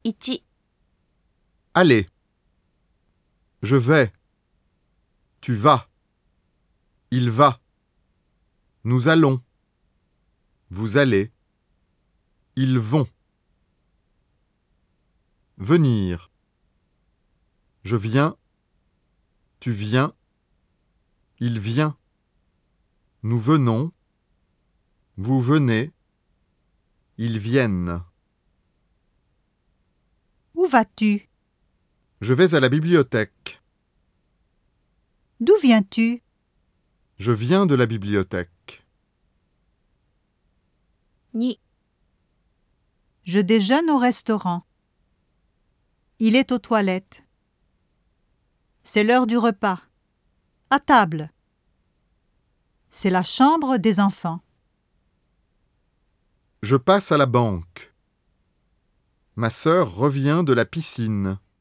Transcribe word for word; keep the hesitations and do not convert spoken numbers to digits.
いち、 Aller. Je vais. Tu vas. Il va. Nous allons. Vous allez. Ils vont. Venir. Je viens. Tu viens. Il vient. Nous venons. Vous venez. Ils viennent. Où vas-tu? Je vais à la bibliothèque. D'où viens-tu? Je viens de la bibliothèque. に、 Je déjeune au restaurant. Il est aux toilettes. C'est l'heure du repas. À table. C'est la chambre des enfants. Je passe à la banque. Ma sœur revient de la piscine.